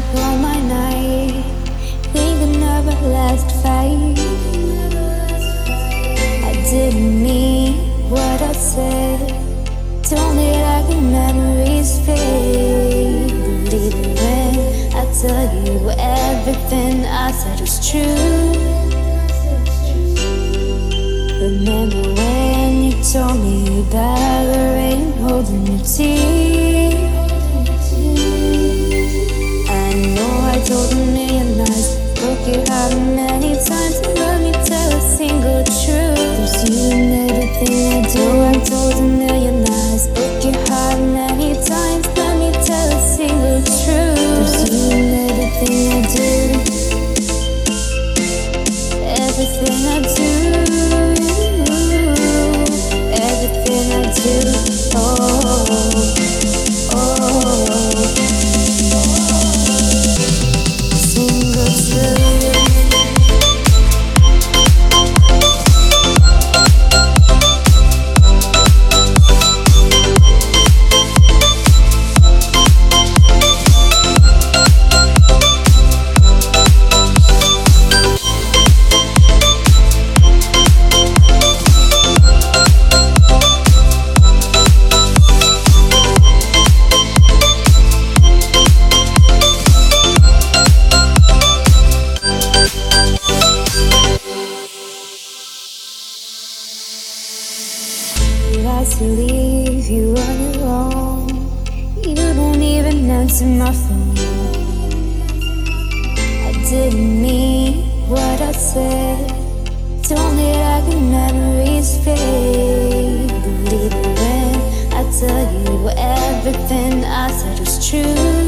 on my night, thinking of our last fight. I didn't mean what I said. Don't let our memories fade. Believe me when I tell you everything I said is true. Remember when you told me about the rain holding your teeth? I know I told a million lies, broke your heart many times. Let me tell a single truth. There's you in everything I do. I told a million lies, broke your heart many times. Let me tell a single truth. There's you in everything I do. Everything I do. Everything I do. Oh, oh. Single truth. To leave you on your own. You don't even answer my phone. I didn't mean what I said. Don't let our memories fade. Believe me when I tell you everything I said is true.